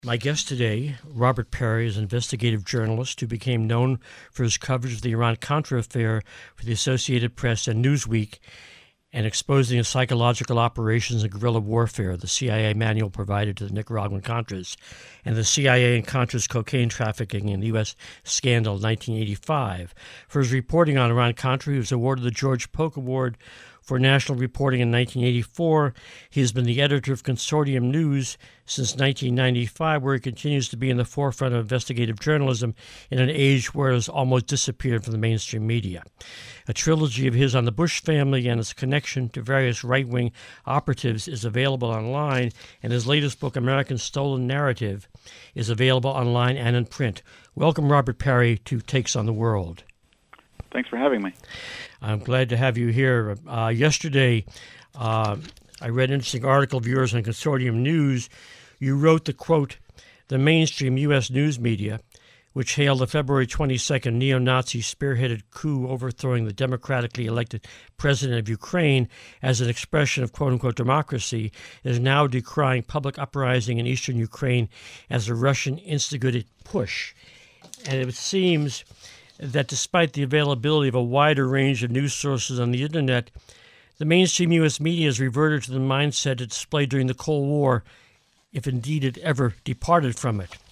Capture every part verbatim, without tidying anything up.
My guest today, Robert Parry, is an investigative journalist who became known for his coverage of the Iran-Contra affair for the Associated Press and Newsweek, and exposing the psychological operations and guerrilla warfare the C I A manual provided to the Nicaraguan Contras, and the C I A and Contras cocaine trafficking in the U S scandal in nineteen eighty-five. For his reporting on Iran-Contra, he was awarded the George Polk Award for national reporting in nineteen eighty-four. He has been the editor of Consortium News since nineteen ninety-five, where he continues to be in the forefront of investigative journalism in an age where it has almost disappeared from the mainstream media. A trilogy of his on the Bush family and its connection to various right-wing operatives is available online, and his latest book, American Stolen Narrative, is available online and in print. Welcome, Robert Parry, to Takes on the World. Thanks for having me. I'm glad to have you here. Uh, yesterday, uh, I read an interesting article of yours on Consortium News. You wrote the, quote, the mainstream U S news media, which hailed the February twenty-second neo-Nazi spearheaded coup overthrowing the democratically elected president of Ukraine as an expression of quote-unquote democracy, is now decrying public uprising in eastern Ukraine as a Russian-instigated push. And it seems that despite the availability of a wider range of news sources on the internet, the mainstream U S media has reverted to the mindset it displayed during the Cold War, if indeed it ever departed from it.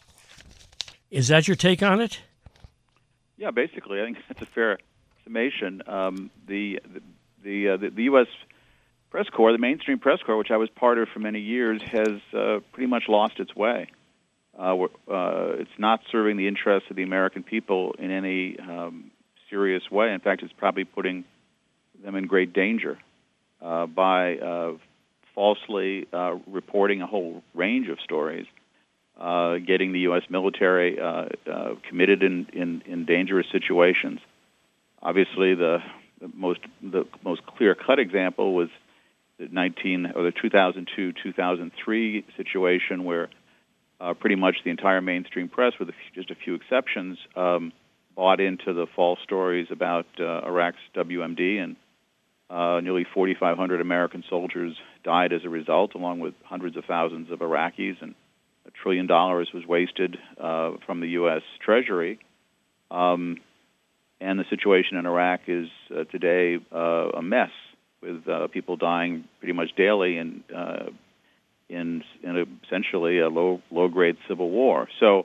Is that your take on it? Yeah, basically, I think that's a fair summation. Um, the the the, uh, the the U S press corps, the mainstream press corps, which I was part of for many years, has uh, pretty much lost its way. Uh, uh, it's not serving the interests of the American people in any um, serious way. In fact, it's probably putting them in great danger uh, by uh, falsely uh, reporting a whole range of stories, uh, getting the U S military uh, uh, committed in, in, in dangerous situations. Obviously, the, the most the most clear-cut example was the nineteen or the two thousand two two thousand three situation where Uh, pretty much the entire mainstream press, with a few, just a few exceptions, um, bought into the false stories about uh, Iraq's W M D, and uh, nearly forty-five hundred American soldiers died as a result, along with hundreds of thousands of Iraqis, and a trillion dollars was wasted uh, from the U S Treasury. Um, and the situation in Iraq is uh, today uh, a mess, with uh, people dying pretty much daily, and uh, in, in a, essentially a low low grade civil war. So,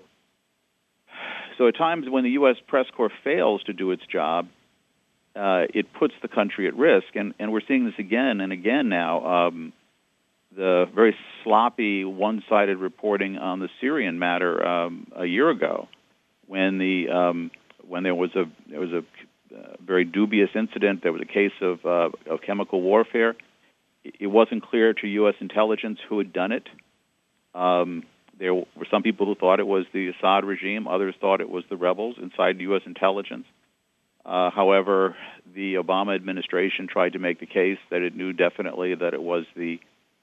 so at times when the U S press corps fails to do its job, uh, it puts the country at risk, and, and we're seeing this again and again now. Um, the very sloppy, one-sided reporting on the Syrian matter um, a year ago, when the um, when there was a there was a uh, very dubious incident, there was a case of uh, of chemical warfare. It wasn't clear to U S intelligence who had done it. Um, there were some people who thought it was the Assad regime. Others thought it was the rebels inside U S intelligence. Uh, however, the Obama administration tried to make the case that it knew definitely that it was the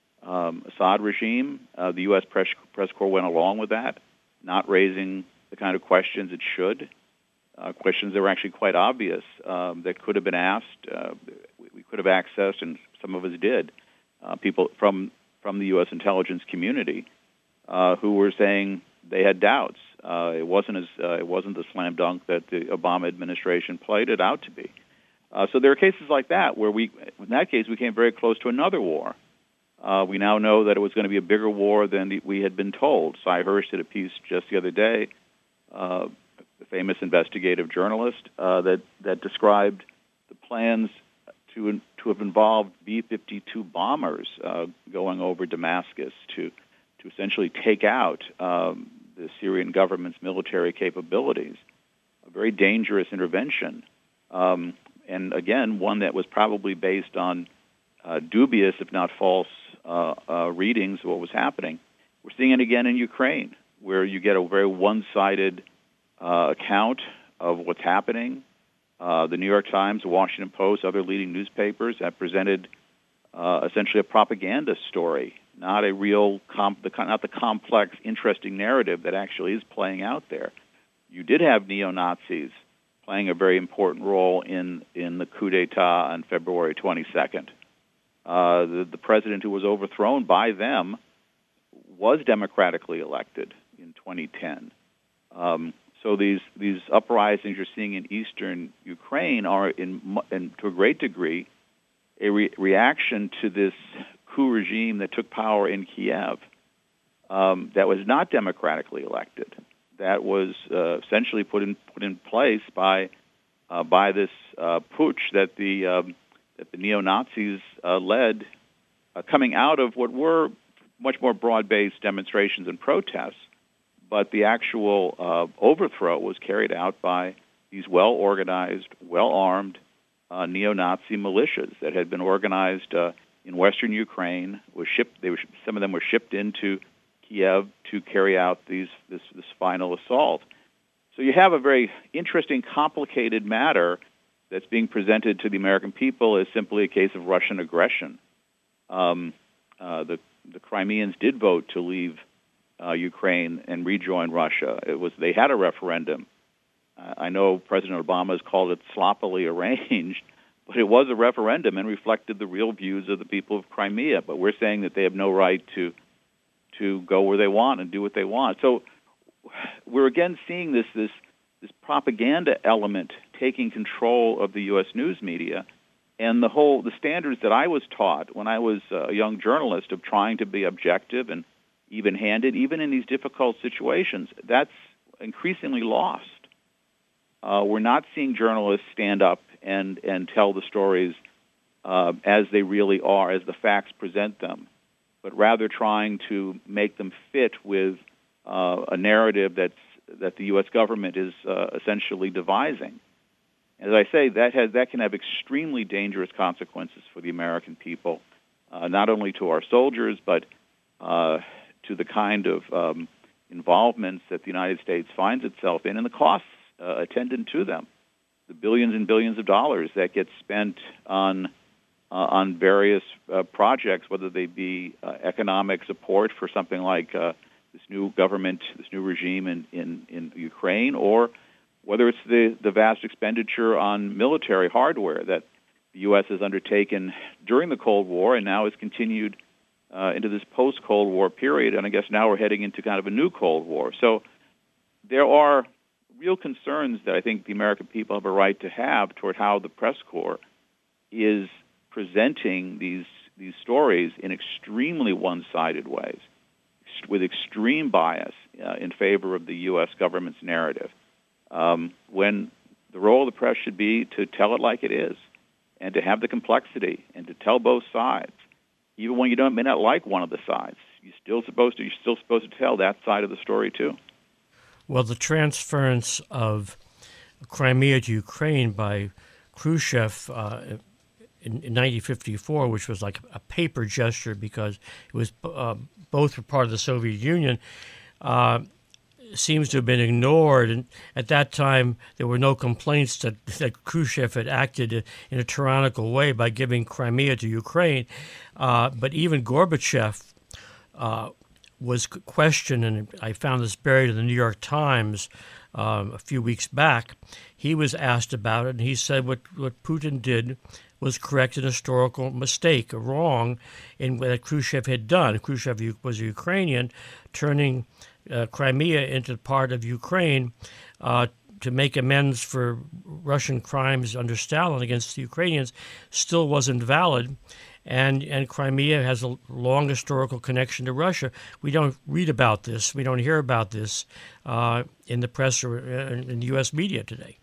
um, Assad regime. Uh, the U S press, press corps went along with that, not raising the kind of questions it should, uh, questions that were actually quite obvious um, that could have been asked. Uh, we could have accessed, and some of us did, uh, people from, from the U S intelligence community uh, who were saying they had doubts. Uh, it wasn't as uh, it wasn't the slam dunk that the Obama administration played it out to be. Uh, so there are cases like that where we, in that case, we came very close to another war. Uh, we now know that it was going to be a bigger war than the, we had been told. Cy Hirsch did a piece just the other day, uh, the famous investigative journalist, uh, that that described the plans to to have involved B fifty-two bombers uh, going over Damascus to to essentially take out um, the Syrian government's military capabilities. A very dangerous intervention, um, and again, one that was probably based on uh, dubious, if not false, uh, uh, readings of what was happening. We're seeing it again in Ukraine, where you get a very one-sided uh, account of what's happening. Uh, the New York Times, the Washington Post, other leading newspapers have presented uh, essentially a propaganda story, not a real, comp- the, not the complex, interesting narrative that actually is playing out there. You did have neo-Nazis playing a very important role in, in the coup d'etat on February twenty-second. Uh, the, the president who was overthrown by them was democratically elected. in twenty ten. Um, so these these uprisings you're seeing in eastern Ukraine are, in, in to a great degree, a re- reaction to this coup regime that took power in Kiev um, that was not democratically elected, that was uh, essentially put in put in place by uh, by this uh, putsch that the um, that the neo-Nazis uh, led, uh, coming out of what were much more broad-based demonstrations and protests, but the actual uh, overthrow was carried out by these well-organized, well-armed uh, neo-Nazi militias that had been organized uh, in western Ukraine. Was shipped. They were, some of them were shipped into Kiev to carry out these this, this final assault. So you have a very interesting, complicated matter that's being presented to the American people as simply a case of Russian aggression. Um, uh, the the Crimeans did vote to leave uh, Ukraine and rejoin Russia. It was they had a referendum. Uh, I know President Obama has called it sloppily arranged, but it was a referendum and reflected the real views of the people of Crimea. But we're saying that they have no right to to go where they want and do what they want. So we're again seeing this this this propaganda element taking control of the U S news media, and the whole the standards that I was taught when I was a young journalist of trying to be objective and even-handed, even in these difficult situations, that's increasingly lost. Uh, we're not seeing journalists stand up and and tell the stories uh, as they really are, as the facts present them, but rather trying to make them fit with uh, a narrative that's that the U S government is uh, essentially devising. As I say, that has that can have extremely dangerous consequences for the American people, uh, not only to our soldiers, but uh, to the kind of um, involvements that the United States finds itself in and the costs uh, attendant to them, the billions and billions of dollars that get spent on uh, on various uh, projects, whether they be uh, economic support for something like uh, this new government, this new regime in, in, in Ukraine, or whether it's the, the vast expenditure on military hardware that the U S has undertaken during the Cold War and now has continued uh, into this post-Cold War period, and I guess now we're heading into kind of a new Cold War. So there are real concerns that I think the American people have a right to have toward how the press corps is presenting these these stories in extremely one-sided ways, with extreme bias uh, in favor of the U S government's narrative, um, when the role of the press should be to tell it like it is, and to have the complexity, and to tell both sides, even when you don't may not like one of the sides. You're still supposed to you're still supposed to tell that side of the story too. Well, the transference of Crimea to Ukraine by Khrushchev uh, in, in nineteen fifty-four, which was like a paper gesture because it was uh, both were part of the Soviet Union, uh, seems to have been ignored. And at that time, there were no complaints that, that Khrushchev had acted in a tyrannical way by giving Crimea to Ukraine. Uh, but even Gorbachev uh, was questioned, and I found this buried in the New York Times um, a few weeks back. He was asked about it, and he said what, what Putin did was correct an historical mistake, a wrong in what Khrushchev had done. Khrushchev was a Ukrainian, turning uh, Crimea into part of Ukraine uh, to make amends for Russian crimes under Stalin against the Ukrainians still wasn't valid. And and Crimea has a long historical connection to Russia. We don't read about this. We don't hear about this uh, in the press or in the U S media today.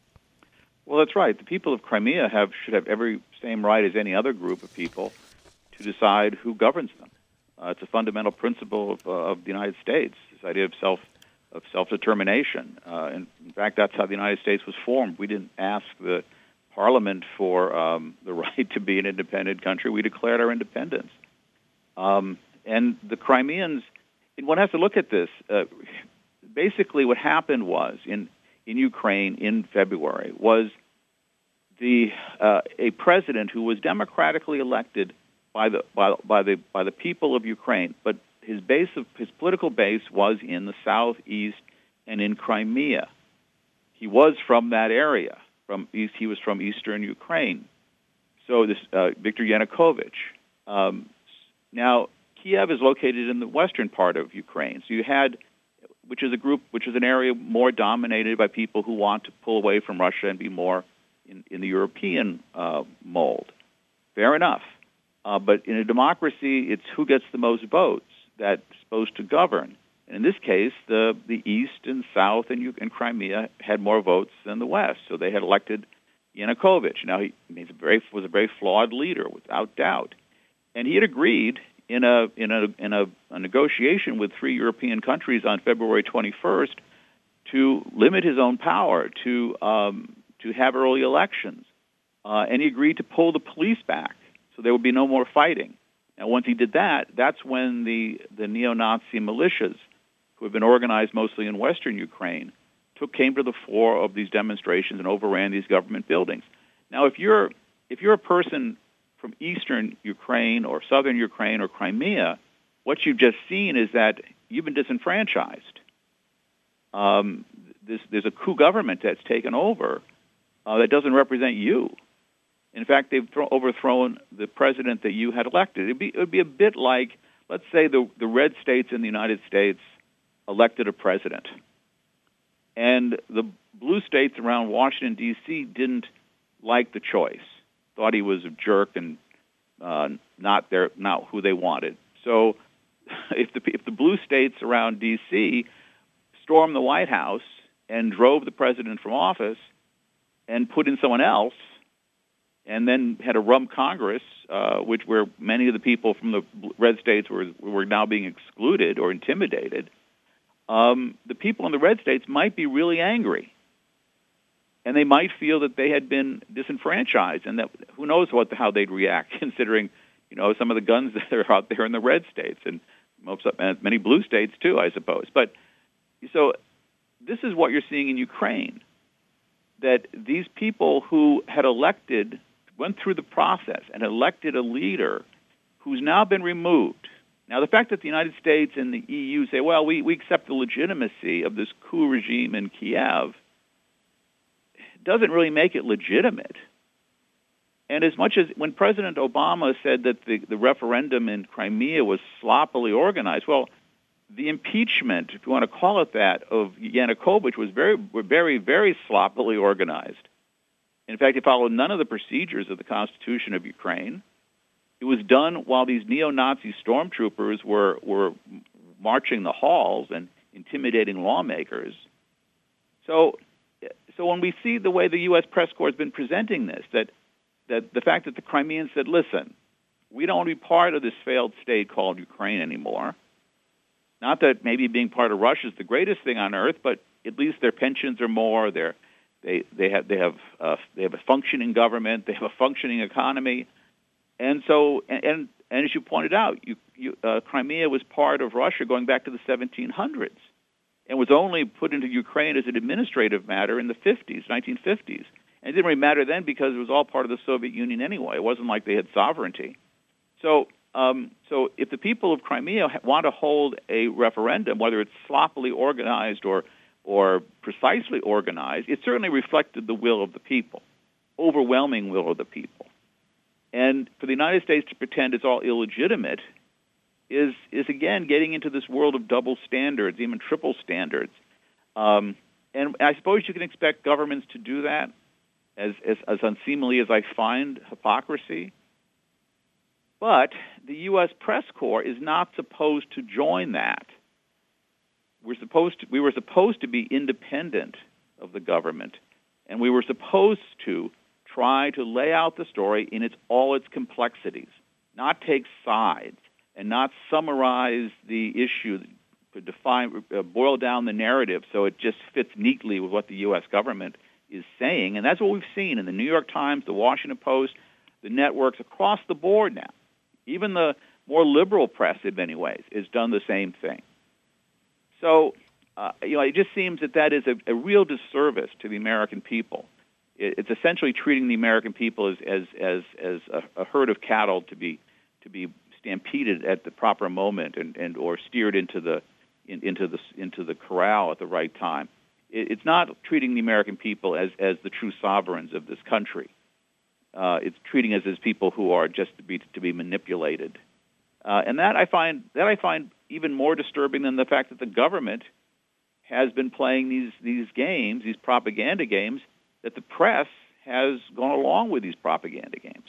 Well, that's right. The people of Crimea have should have every same right as any other group of people to decide who governs them. Uh, it's a fundamental principle of, uh, of the United States, this idea of self of self-determination. Uh, and in fact, that's how the United States was formed. We didn't ask the Parliament for um, the right to be an independent country. We declared our independence. Um, and the Crimeans, and one has to look at this. Uh, basically, what happened was in in Ukraine in February was the uh, a president who was democratically elected by the by, by the by the people of Ukraine, but his base of his political base was in the southeast and in Crimea. He was from that area. From east, he was from eastern Ukraine. So this uh, Viktor Yanukovych. Um, now Kiev is located in the western part of Ukraine. So you had which is a group, which is an area more dominated by people who want to pull away from Russia and be more in, in the European uh, mold. Fair enough. Uh, but in a democracy, it's who gets the most votes that's supposed to govern. And in this case, the, the East and South and, and Crimea had more votes than the West, so they had elected Yanukovych. Now, he he's a very, was a very flawed leader, without doubt. And he had agreed in a in a in a, a negotiation with three European countries on February twenty-first to limit his own power, to um, to have early elections, uh, and he agreed to pull the police back so there would be no more fighting. Now, once he did that, that's when the the neo-Nazi militias, who have been organized mostly in western Ukraine, took came to the fore of these demonstrations and overran these government buildings. Now, if you're if you're a person from eastern Ukraine or southern Ukraine or Crimea, what you've just seen is that you've been disenfranchised. Um, this, there's a coup government that's taken over uh, that doesn't represent you. In fact, they've thro- overthrown the president that you had elected. It'd be, it would be a bit like, let's say, the, the red states in the United States elected a president, and the blue states around Washington, D C didn't like the choice, thought he was a jerk and uh, not their, not who they wanted. So if the, if the blue states around D C stormed the White House and drove the president from office and put in someone else, and then had a rump Congress, uh, which where many of the people from the red states were were now being excluded or intimidated, um, the people in the red states might be really angry, and they might feel that they had been disenfranchised, and that who knows what how they'd react, considering you know some of the guns that are out there in the red states and most and many blue states too, I suppose. But so this is what you're seeing in Ukraine, that these people who had elected. Went through the process and elected a leader who's now been removed. Now, the fact that the United States and the E U say, well, we, we accept the legitimacy of this coup regime in Kiev, doesn't really make it legitimate. And as much as when President Obama said that the, the referendum in Crimea was sloppily organized, well, the impeachment, if you want to call it that, of Yanukovych was very, very, very sloppily organized. In fact, it followed none of the procedures of the Constitution of Ukraine. It was done while these neo-Nazi stormtroopers were, were marching the halls and intimidating lawmakers. So, so when we see the way the U S press corps has been presenting this, that, that the fact that the Crimeans said, listen, we don't want to be part of this failed state called Ukraine anymore. Not that maybe being part of Russia is the greatest thing on earth, but at least their pensions are more, their They they have they have uh, they have a functioning government. They have a functioning economy, and so and and, and as you pointed out, you, you, uh, Crimea was part of Russia going back to the seventeen hundreds, and was only put into Ukraine as an administrative matter in the fifties, nineteen fifties, and it didn't really matter then because it was all part of the Soviet Union anyway. It wasn't like they had sovereignty. So um, so if the people of Crimea want to hold a referendum, whether it's sloppily organized or or precisely organized, it certainly reflected the will of the people, overwhelming will of the people. And for the United States to pretend it's all illegitimate is, is again, getting into this world of double standards, even triple standards. Um, and I suppose you can expect governments to do that, as, as, as unseemly as I find hypocrisy. But the U S press corps is not supposed to join that. We're supposed to, we were supposed to be independent of the government, and we were supposed to try to lay out the story in its all its complexities, not take sides, and not summarize the issue, to define, uh, boil down the narrative so it just fits neatly with what the U S government is saying. And that's what we've seen in the New York Times, the Washington Post, the networks across the board now. Even the more liberal press, in many ways, has done the same thing. So, uh, you know, it just seems that that is a, a real disservice to the American people. It, it's essentially treating the American people as as as, as a, a herd of cattle to be to be stampeded at the proper moment and, and or steered into the in, into the into the corral at the right time. It, it's not treating the American people as, as the true sovereigns of this country. Uh, it's treating us as people who are just to be to be manipulated. Uh, and that I find that I find even more disturbing than the fact that the government has been playing these these games, these propaganda games, that the press has gone along with these propaganda games.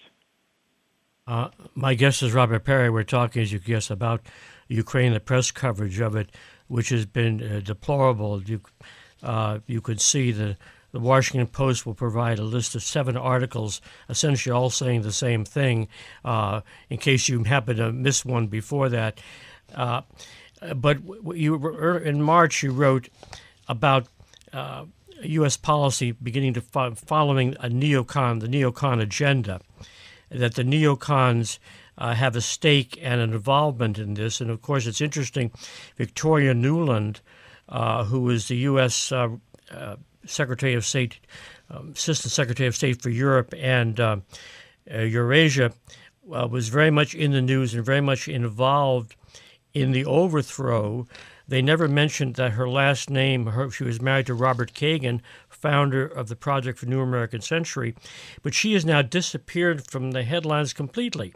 Uh, my guest is Robert Parry. We're talking, as you guess, about Ukraine, the press coverage of it, which has been uh, deplorable. You, uh, you could see the, the Washington Post will provide a list of seven articles, essentially all saying the same thing, uh, in case you happen to miss one before that. Uh, but you in March you wrote about uh, U S policy beginning to fo- following a neocon, the neocon agenda, that the neocons uh, have a stake and an involvement in this. And, of course, it's interesting, Victoria Nuland, uh, who is the U S Uh, uh, Secretary of State, um, Assistant Secretary of State for Europe and uh, uh, Eurasia, uh, was very much in the news and very much involved in the overthrow. They never mentioned that her last name, her, she was married to Robert Kagan, founder of the Project for New American Century, but she has now disappeared from the headlines completely.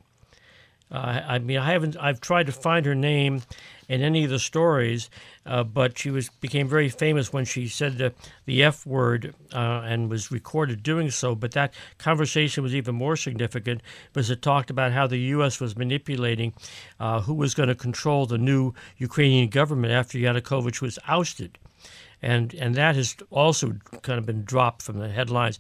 Uh, I mean, I haven't. I've tried to find her name in any of the stories, uh, but she was became very famous when she said the, the F word uh, and was recorded doing so. But that conversation was even more significant because it talked about how the U S was manipulating uh, who was going to control the new Ukrainian government after Yanukovych was ousted, and and that has also kind of been dropped from the headlines,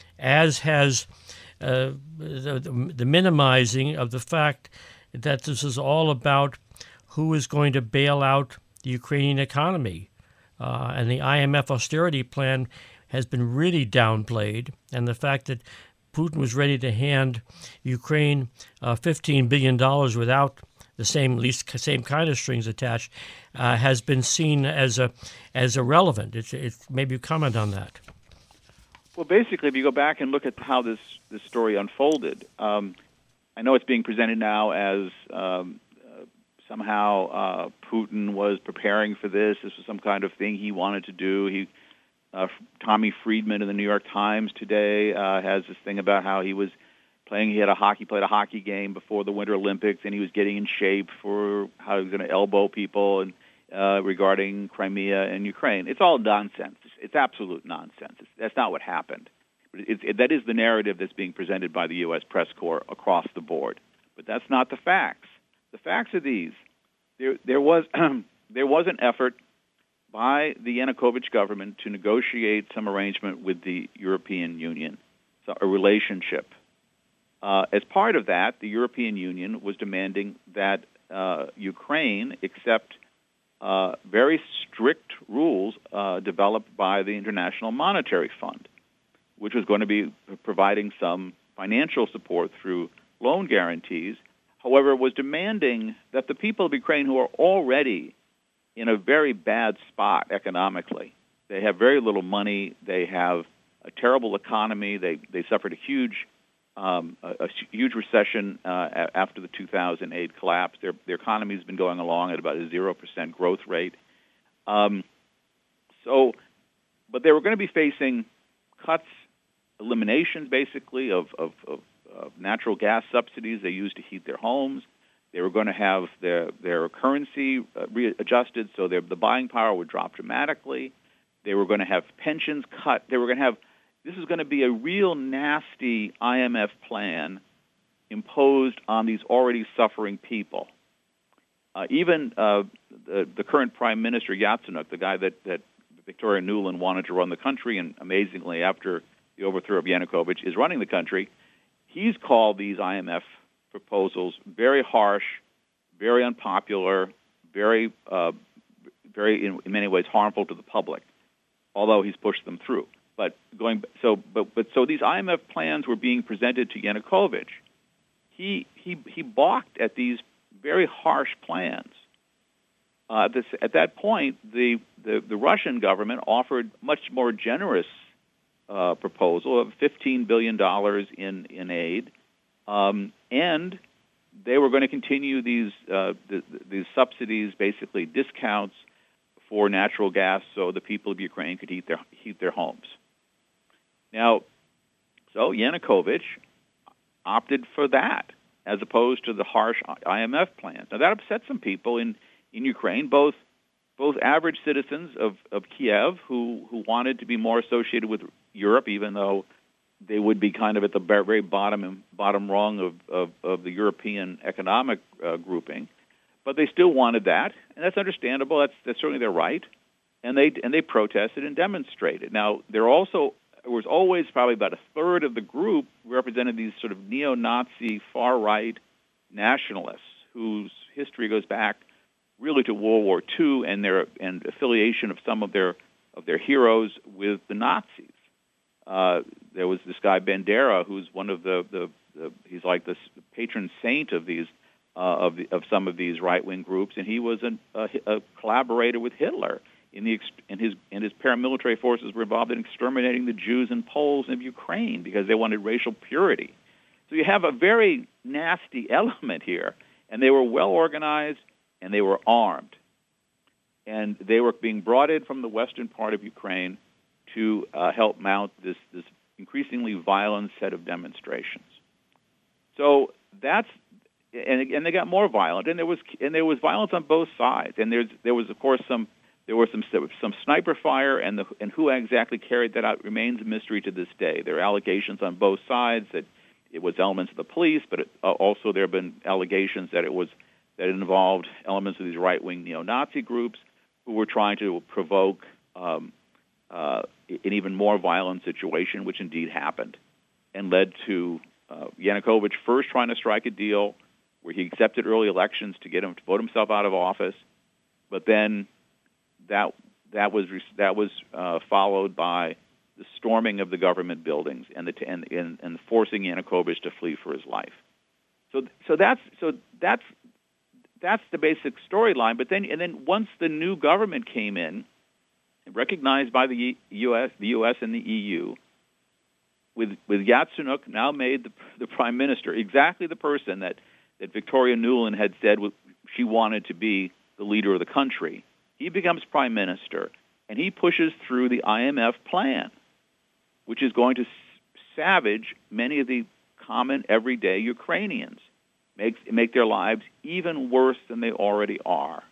as has Uh, the, the, the minimizing of the fact that this is all about who is going to bail out the Ukrainian economy. Uh, and the I M F austerity plan has been really downplayed. And the fact that Putin was ready to hand Ukraine uh, fifteen billion dollars without the same, at least same kind of strings attached, uh, has been seen as a as irrelevant. It's, it's, maybe you comment on that. Well, basically, if you go back and look at how this, this story unfolded, um, I know it's being presented now as um, uh, somehow uh, Putin was preparing for this. This was some kind of thing he wanted to do. He, uh, Tommy Friedman in the New York Times today uh, has this thing about how he was playing. He had a hockey played a hockey game before the Winter Olympics, and he was getting in shape for how he was going to elbow people and uh, regarding Crimea and Ukraine. It's all nonsense. It's absolute nonsense. It's, that's not what happened. It, it, that is the narrative that's being presented by the U S press corps across the board. But that's not the facts. The facts are these. There, there was there was an effort by the Yanukovych government to negotiate some arrangement with the European Union, so a relationship. Uh, as part of that, the European Union was demanding that uh, Ukraine accept Uh, very strict rules uh, developed by the International Monetary Fund, which was going to be providing some financial support through loan guarantees. However, it was demanding that the people of Ukraine who are already in a very bad spot economically, they have very little money, they have a terrible economy, they, they suffered a huge Um, a, a huge recession uh, after the two thousand eight collapse. Their, their economy has been going along at about a zero percent growth rate. Um, so, but they were going to be facing cuts, eliminations, basically, of, of, of, of natural gas subsidies they used to heat their homes. They were going to have their, their currency uh, readjusted so their, the buying power would drop dramatically. They were going to have pensions cut. They were going to have This is going to be a real nasty I M F plan imposed on these already suffering people. Uh, even uh, the, the current Prime Minister, Yatsenuk, the guy that, that Victoria Nuland wanted to run the country, and amazingly, after the overthrow of Yanukovych, is running the country, he's called these I M F proposals very harsh, very unpopular, very, uh, very in, in many ways harmful to the public, although he's pushed them through. But going so, but but so these I M F plans were being presented to Yanukovych. He he he balked at these very harsh plans. Uh, this, at that point, the, the the Russian government offered much more generous uh, proposal of fifteen billion dollars in in aid, um, and they were going to continue these uh, the, these subsidies, basically discounts for natural gas, so the people of Ukraine could heat their heat their homes. Now, so Yanukovych opted for that as opposed to the harsh I M F plans. Now, that upset some people in, in Ukraine, both both average citizens of, of Kiev who, who wanted to be more associated with Europe, even though they would be kind of at the very bottom bottom rung of, of, of the European economic uh, grouping, but they still wanted that, and that's understandable. That's, that's certainly their right, and they and they protested and demonstrated. Now, there also there was always probably about a third of the group represented these sort of neo-Nazi far-right nationalists whose history goes back really to World War Two and their and affiliation of some of their of their heroes with the Nazis. Uh, there was this guy Bandera, who's one of the, the, the he's like the patron saint of these uh, of the, of some of these right wing groups, and he was an, a, a collaborator with Hitler in the and his and his paramilitary forces were involved in exterminating the Jews and Poles of Ukraine because they wanted racial purity. So you have a very nasty element here, and they were well organized and they were armed, and they were being brought in from the western part of Ukraine to uh, help mount this, this increasingly violent set of demonstrations. So that's and, and they got more violent, and there was and there was violence on both sides, and there's there was of course some there was some some sniper fire, and the and who exactly carried that out remains a mystery to this day. There are allegations on both sides that it was elements of the police, but it, uh, also there have been allegations that it was that it involved elements of these right-wing neo-Nazi groups who were trying to provoke um, uh, an even more violent situation, which indeed happened, and led to uh, Yanukovych first trying to strike a deal where he accepted early elections to get him to vote himself out of office, but then that that was that was uh, followed by the storming of the government buildings and the and, and, and forcing Yanukovych to flee for his life. So so that's so that's that's the basic storyline. But then and then once the new government came in, recognized by the U S, the U S and the E U, with with Yatsenyuk now made the, the prime minister, exactly the person that, that Victoria Nuland had said she wanted to be the leader of the country. He becomes prime minister, and he pushes through the I M F plan, which is going to savage many of the common everyday Ukrainians, make make their lives even worse than they already are.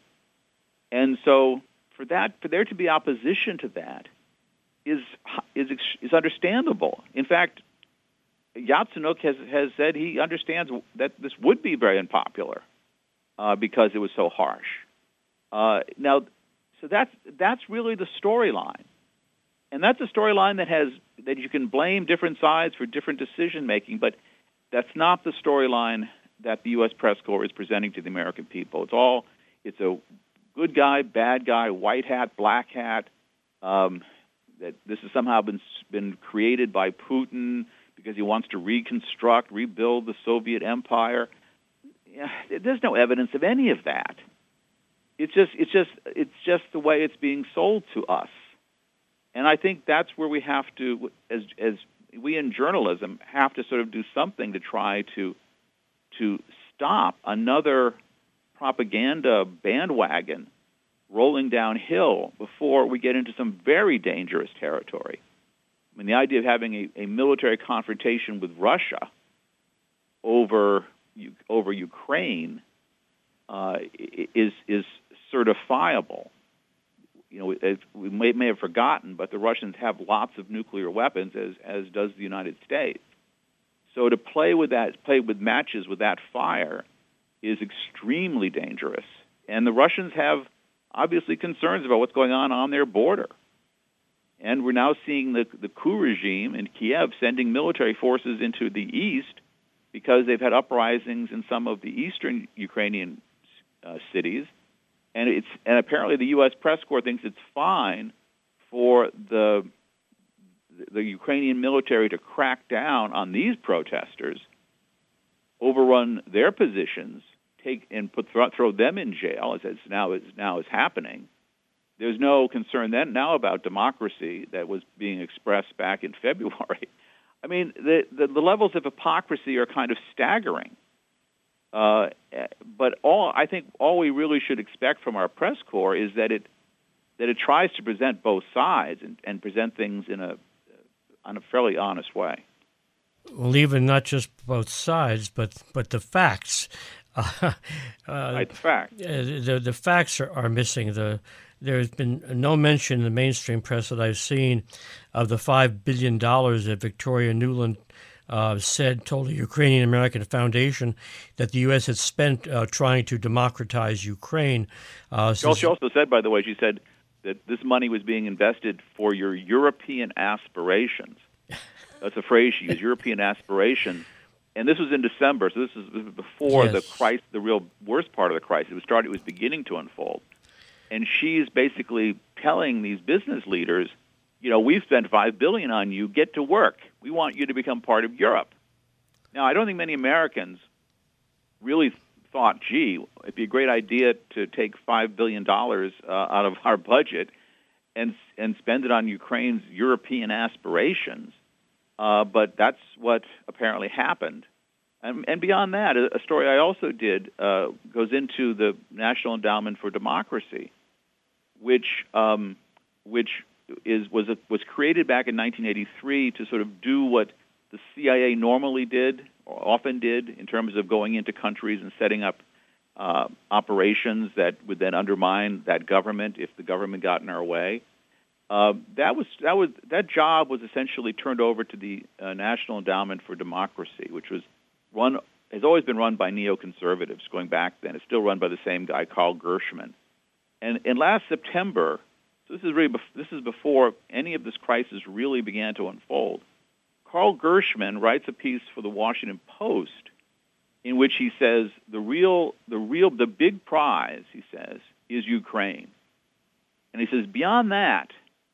And so for that, for there to be opposition to that is is is understandable. In fact, Yatsenyuk has has said he understands that this would be very unpopular uh, because it was so harsh. Uh, now, so that's that's really the storyline, and that's a storyline that has that you can blame different sides for different decision making, but that's not the storyline that the U S press corps is presenting to the American people. It's all it's a good guy, bad guy, white hat, black hat. Um, that this has somehow been been created by Putin because he wants to reconstruct, rebuild the Soviet Empire. Yeah, there's no evidence of any of that. It's just it's just it's just the way it's being sold to us. And I think that's where we have to, as as we in journalism, have to sort of do something to try to to stop another propaganda bandwagon rolling downhill before we get into some very dangerous territory. I mean, the idea of having a, a military confrontation with Russia over over Ukraine uh, is is certifiable. You know, as we may, may have forgotten, but the Russians have lots of nuclear weapons, as as does the United States. So to play with that, play with matches with that fire, is extremely dangerous. And the Russians have obviously concerns about what's going on on their border. And we're now seeing the the coup regime in Kiev sending military forces into the east because they've had uprisings in some of the eastern Ukrainian uh, cities. And it's and apparently the U S press corps thinks it's fine for the the Ukrainian military to crack down on these protesters, overrun their positions, take and put throw, throw them in jail, as it's now is now is happening. There's no concern then now about democracy that was being expressed back in February. I mean, the the, the levels of hypocrisy are kind of staggering. Uh, but all I think all we really should expect from our press corps is that it that it tries to present both sides and, and present things in a on a fairly honest way. Well, even not just both sides, but but the facts. Uh, right, the facts. The the facts are, are missing. The there's been no mention in the mainstream press that I've seen of the five billion dollars that Victoria Nuland uh, said, told a Ukrainian American Foundation that the U S had spent uh, trying to democratize Ukraine. Uh, she also said, by the way, she said that this money was being invested for your European aspirations. That's a phrase she used, European aspirations. And this was in December, so this is before yes. the crisis, the real worst part of the crisis. It was started, it was beginning to unfold. And she's basically telling these business leaders, you know, we've spent five billion dollars on you, get to work. We want you to become part of Europe. Now, I don't think many Americans really thought, gee, it'd be a great idea to take five billion dollars uh, out of our budget and and spend it on Ukraine's European aspirations. Uh, but that's what apparently happened. And, and beyond that, a, a story I also did uh, goes into the National Endowment for Democracy, which um, which is was a, was created back in nineteen eighty-three to sort of do what the C I A normally did, or often did, in terms of going into countries and setting up uh, operations that would then undermine that government if the government got in our way. Uh, that was that was that job was essentially turned over to the uh, National Endowment for Democracy, which was run has always been run by neoconservatives going back then. It's still run by the same guy, Carl Gershman. And in last September, so this is really bef- this is before any of this crisis really began to unfold. Carl Gershman writes a piece for the Washington Post in which he says the real the real the big prize, he says, is Ukraine. And he says beyond that,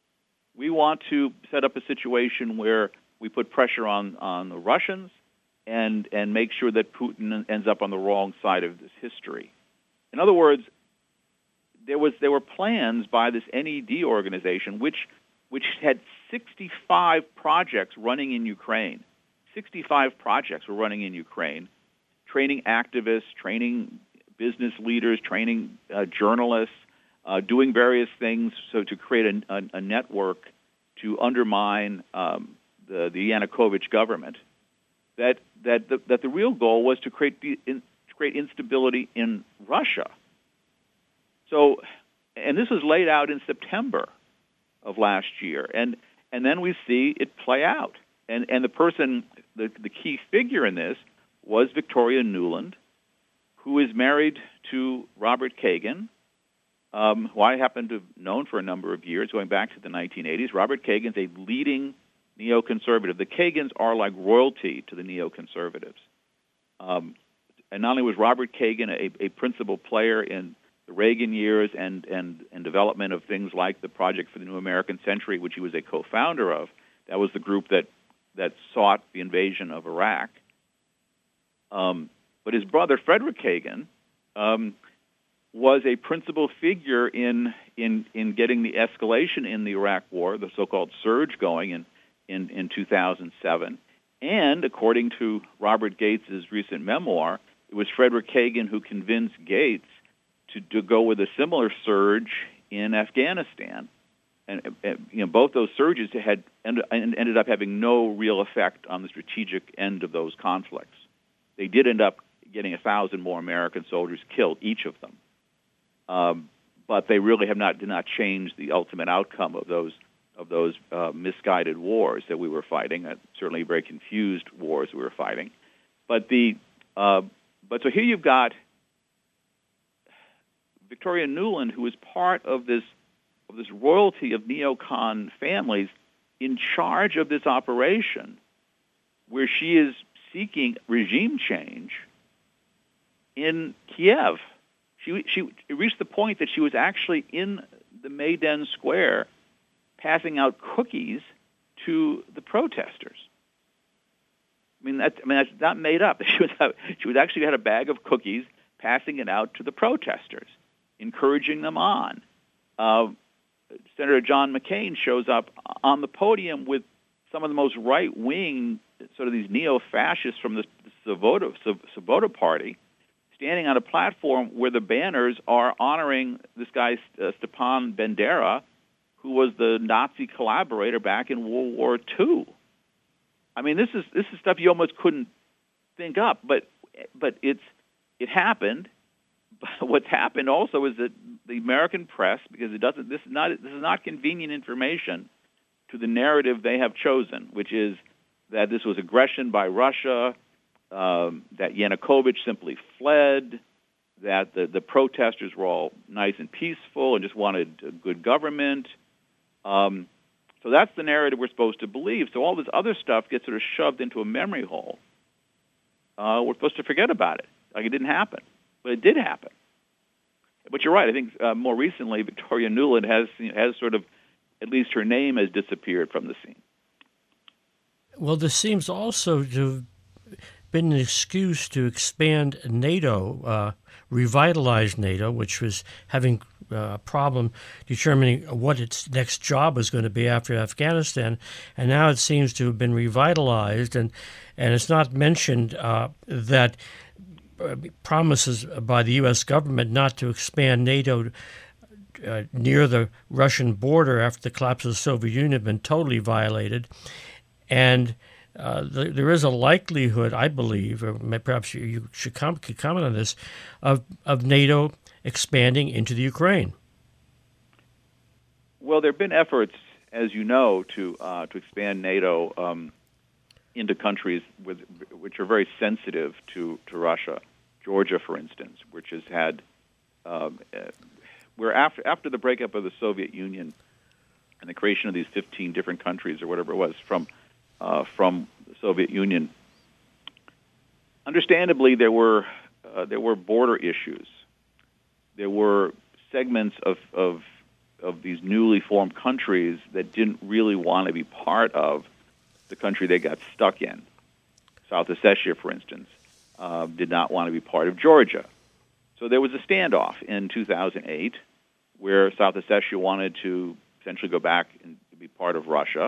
we want to set up a situation where we put pressure on, on the Russians and and make sure that Putin ends up on the wrong side of this history. In other words, there was there were plans by this N E D organization, which which had sixty-five projects running in Ukraine. sixty-five projects were running in Ukraine, training activists, training business leaders, training uh, journalists, Uh, doing various things so to create a, a, a network to undermine um, the, the Yanukovych government. That that the, that the real goal was to create the, in, to create instability in Russia. So, and this was laid out in September of last year, and and then we see it play out. And and the person, the the key figure in this was Victoria Nuland, who is married to Robert Kagan, Um, who I happen to have known for a number of years, going back to the nineteen eighties. Robert Kagan's a leading neoconservative. The Kagans are like royalty to the neoconservatives. Um, and not only was Robert Kagan a, a principal player in the Reagan years and, and, and development of things like the Project for the New American Century, which he was a co-founder of, that was the group that, that sought the invasion of Iraq. Um, but his brother, Frederick Kagan, um, was a principal figure in, in in getting the escalation in the Iraq War, the so-called surge going in, in, in two thousand seven. And according to Robert Gates' recent memoir, it was Frederick Kagan who convinced Gates to, to go with a similar surge in Afghanistan. And, and you know, both those surges had ended up having no real effect on the strategic end of those conflicts. They did end up getting a thousand more American soldiers killed, each of them. Um, but they really have not did not change the ultimate outcome of those of those uh, misguided wars that we were fighting. Uh, certainly, very confused wars we were fighting. But the uh, but so here you've got Victoria Nuland, who is part of this of this royalty of neocon families, in charge of this operation, where she is seeking regime change in Kiev. She, she reached the point that she was actually in the Maidan Square passing out cookies to the protesters. I mean, that's, I mean, that's not made up. She was, she was actually had a bag of cookies, passing it out to the protesters, encouraging them on. Uh, Senator John McCain shows up on the podium with some of the most right-wing, sort of these neo-fascists from the Svoboda, Svoboda Party, standing on a platform where the banners are honoring this guy, uh, Stepan Bandera, who was the Nazi collaborator back in World War Two. I mean, this is this is stuff you almost couldn't think up, but but it's it happened. but what's happened also is that the American press, because it doesn't, this is not this is not convenient information to the narrative they have chosen, which is that this was aggression by Russia, um, that Yanukovych simply fled, that the, the protesters were all nice and peaceful and just wanted a good government. Um, so that's the narrative we're supposed to believe. So all this other stuff gets sort of shoved into a memory hole. Uh, we're supposed to forget about it, like it didn't happen. But it did happen. But you're right. I think uh, more recently, Victoria Nuland has has sort of, at least her name has disappeared from the scene. Well, this seems also to have been an excuse to expand NATO, uh, revitalize NATO, which was having uh, a problem determining what its next job was going to be after Afghanistan. And now it seems to have been revitalized. And, and it's not mentioned uh, that promises by the U S government not to expand NATO uh, near the Russian border after the collapse of the Soviet Union have been totally violated. And uh, th- there is a likelihood, I believe, or perhaps you, you should com- could comment on this, of, of NATO expanding into the Ukraine. Well, there have been efforts, as you know, to uh, to expand NATO um, into countries with, which are very sensitive to, to Russia. Georgia, for instance, which has had, um, uh, where after after the breakup of the Soviet Union and the creation of these fifteen different countries or whatever it was from uh, from the Soviet Union, understandably there were uh, there were border issues. There were segments of, of of these newly formed countries that didn't really want to be part of the country they got stuck in. South Ossetia, for instance, uh, did not want to be part of Georgia. So there was a standoff in two thousand eight where South Ossetia wanted to essentially go back and be part of Russia,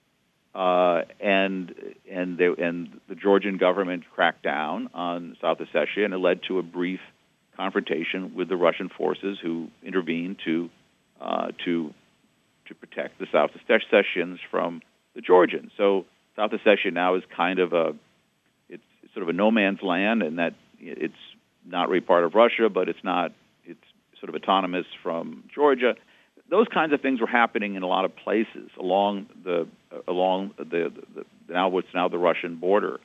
uh, and and, they, and the Georgian government cracked down on South Ossetia, and it led to a brief confrontation with the Russian forces who intervened to uh, to to protect the South Ossetians from the Georgians. So South Ossetia now is kind of a it's, it's sort of a no man's land, and that it's not really part of Russia, but it's not it's sort of autonomous from Georgia. Those kinds of things were happening in a lot of places along the uh, along the, the, the now what's now the Russian border,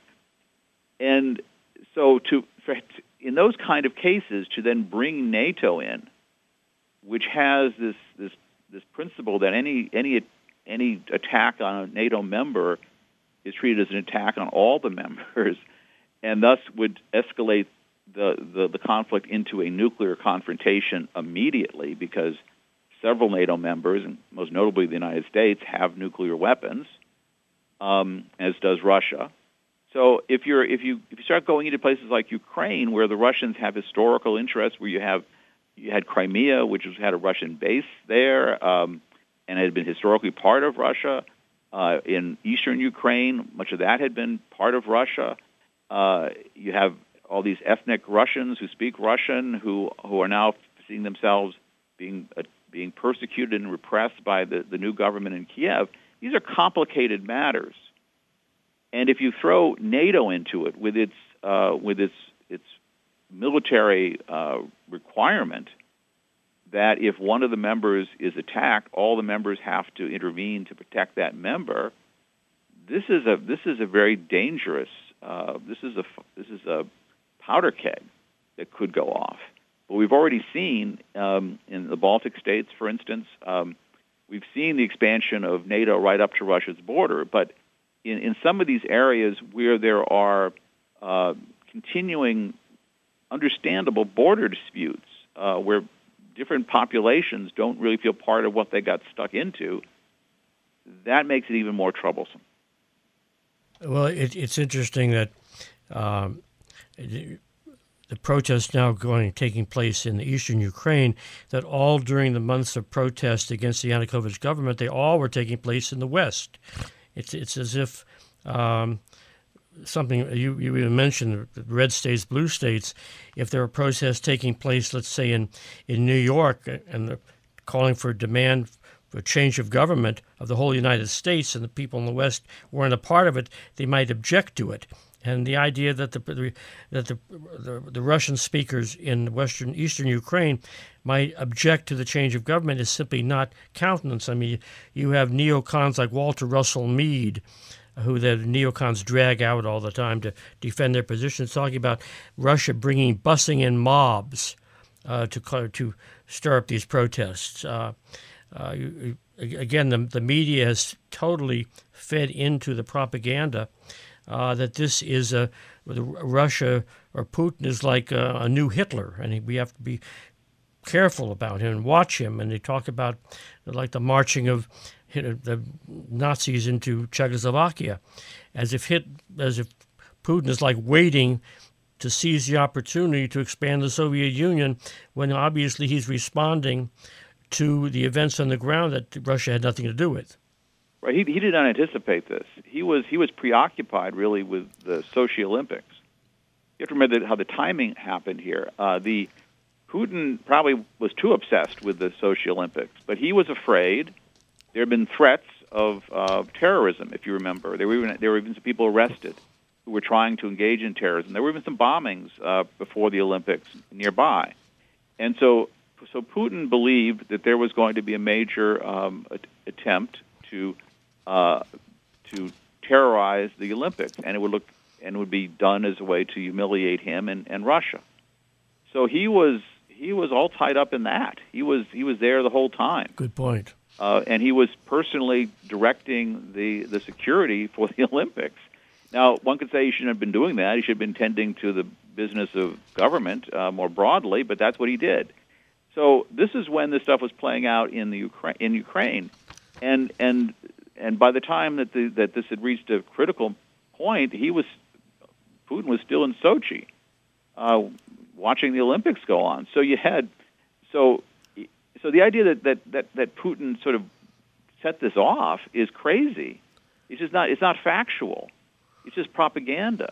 and so to for, in those kind of cases to then bring NATO in, which has this this this principle that any any any attack on a NATO member is treated as an attack on all the members, and thus would escalate the, the, the conflict into a nuclear confrontation immediately, because several NATO members, and most notably the United States, have nuclear weapons, um, as does Russia. So if you're if you if you start going into places like Ukraine, where the Russians have historical interests, where you have you had Crimea, which was, had a Russian base there, um, and had been historically part of Russia. Uh, in eastern Ukraine, much of that had been part of Russia. Uh, you have all these ethnic Russians who speak Russian, who who are now seeing themselves being uh, being persecuted and repressed by the, the new government in Kiev. These are complicated matters, and if you throw NATO into it with its uh, with its its military uh, requirement that if one of the members is attacked, all the members have to intervene to protect that member. This is a this is a very dangerous. Uh, this is a this is a powder keg that could go off. But we've already seen um, in the Baltic states, for instance, um, we've seen the expansion of NATO right up to Russia's border. But in, in some of these areas where there are uh, continuing, understandable border disputes, uh, where different populations don't really feel part of what they got stuck into, that makes it even more troublesome. Well, it, it's interesting that um, the protests now going taking place in the eastern Ukraine, that all during the months of protest against the Yanukovych government, they all were taking place in the West. It's it's as if um, something you, you even mentioned, red states, blue states. If there are protests taking place, let's say in, in New York, and they're calling for demand a change of government of the whole United States, and the people in the West weren't a part of it, they might object to it. And the idea that the that the the, the Russian speakers in western eastern Ukraine might object to the change of government is simply not countenance. I mean, you have neocons like Walter Russell Mead, who the neocons drag out all the time to defend their positions, talking about Russia bringing busing in mobs uh, to to stir up these protests. Uh, uh, you, again, the the media has totally fed into the propaganda uh, that this is a Russia or Putin is like a, a new Hitler, and we have to be careful about him and watch him. And they talk about like the marching of the Nazis into Czechoslovakia, as if hit, as if Putin is like waiting to seize the opportunity to expand the Soviet Union, when obviously he's responding to the events on the ground that Russia had nothing to do with. Right. He he did not anticipate this. He was he was preoccupied really with the Sochi Olympics. You have to remember that how the timing happened here. Uh, the Putin probably was too obsessed with the Sochi Olympics, but he was afraid. There have been threats of uh, terrorism, if you remember. There were even there were even some people arrested who were trying to engage in terrorism. There were even some bombings uh, before the Olympics nearby, and so so Putin believed that there was going to be a major um, attempt to uh, to terrorize the Olympics, and it would look and it would be done as a way to humiliate him and, and Russia. So he was he was all tied up in that. He was he was there the whole time. Good point. Uh, and he was personally directing the, the security for the Olympics. Now, one could say he shouldn't have been doing that. He should have been tending to the business of government uh, more broadly, but that's what he did. So this is when this stuff was playing out in the Ukra- in Ukraine, and and and by the time that the, that this had reached a critical point, he was Putin was still in Sochi, uh, watching the Olympics go on. So you had so. So the idea that, that, that, that Putin sort of set this off is crazy. It's just not. It's not factual. It's just propaganda.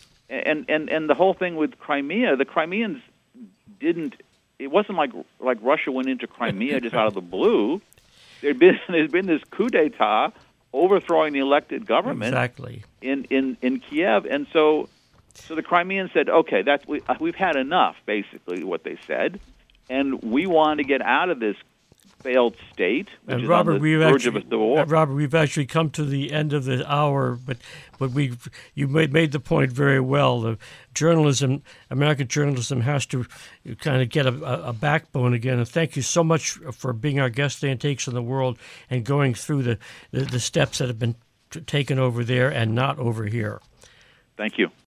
And and and the whole thing with Crimea, the Crimeans didn't. It wasn't like like Russia went into Crimea just out of the blue. There'd been there's been this coup d'état overthrowing the elected government exactly in, in, in Kiev, and so so the Crimeans said, okay, that's we, we've had enough. Basically, what they said. And we want to get out of this failed state, which and is Robert, on the we've verge actually, of a civil war. Robert, we've actually come to the end of the hour, but but we you made made the point very well. The journalism, American journalism, has to kind of get a, a backbone again. And thank you so much for being our guest today in Takes on the World and going through the, the, the steps that have been t- taken over there and not over here. Thank you.